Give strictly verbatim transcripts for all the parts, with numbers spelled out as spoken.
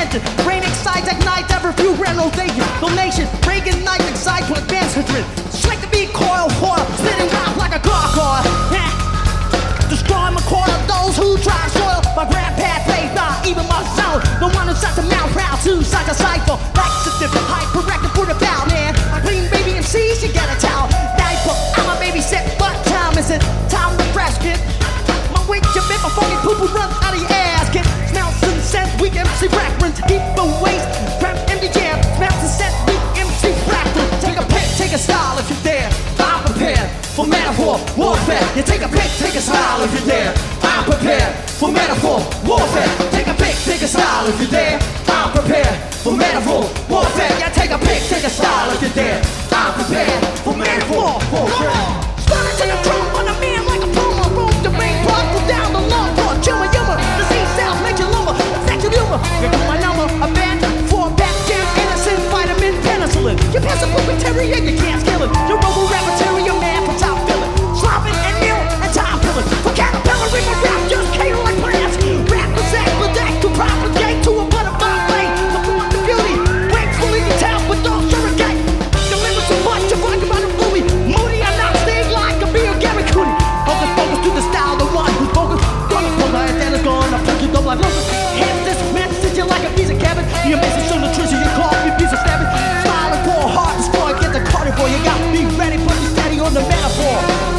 attention. Brain excites, ignites, ever few renovation. Donation, Reagan night excites to advance children. Strike the beat, coil, coil, spitting rock like a gargoyle. Yeah. Destroy my coil, those who try to soil my grandpa's faith, not even my sound. The one who sets a mouth proud to such a cypher. Laxative, hyperactive for the bow, man. I clean baby M Cs, you get a towel. Diaper, I'm a babysit, but time is it? Time to fresh kid. My wig, your bit, my funky poo poo runs out of your ass, kid. Smells and scents, weak M C reference. Deep waste, crap, empty jam. Smells and scents, weak M C reference. Take a pick, take a style if you're there. I'm prepared for metaphor, warfare. You take a pick, take a style if you're there. I'm prepared for metaphor, warfare. Take a pick, take a style if you're there. I'm prepared for metaphor, warfare. Yeah, take a pick, take a style if you're there. I'm prepared for metaphor, warfare. Starting to the drum on a man like a plumber. Roll the rain, pop down the long floor. Humor, humor, disease cells make you lumber. Sexual humor, you call my number. A band for a back jam, innocent vitamin penicillin. You pass a poopy terrier, you can't kill it. You're over rappeteer, your man for top filling. Slopping and ill and time filling. For caterpillar in my rap, just cater like plants. Rap the sack, but that to propagate to a butterfly flame. The more the beauty, wait fully the town with all surrogate. Deliver so much, you're talking about a movie. Moody, I'm not staying like a beer, Gary Cooney. Focus, focus to the style, the one who's focused. Gonna pull my antenna's gonna plug you up like locust. Hand this message, you like a piece of cabin. You're missing some nutrition, you call me piece of stabbing. Smiling for a heart, destroy, get the carnivore. You got to be ready, put the steady on the metaphor.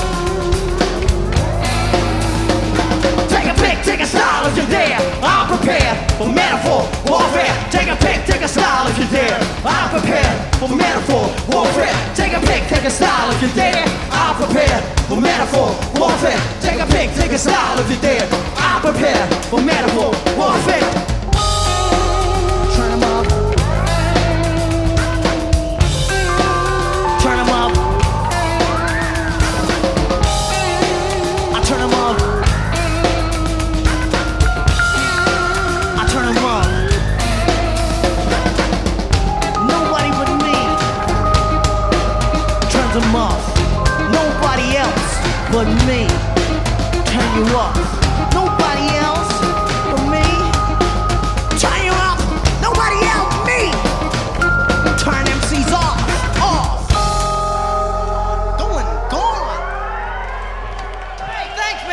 Take a pick, take a style if you're there. I'm prepared for metaphor, warfare. Take a pick, take a style if you're there. I'm prepared for metaphor, warfare. Take a pick, take a style if you're there. I'm prepared for metaphor, warfare. Take a pick, take a style if you're there. I'm prepared for metaphor, warfare.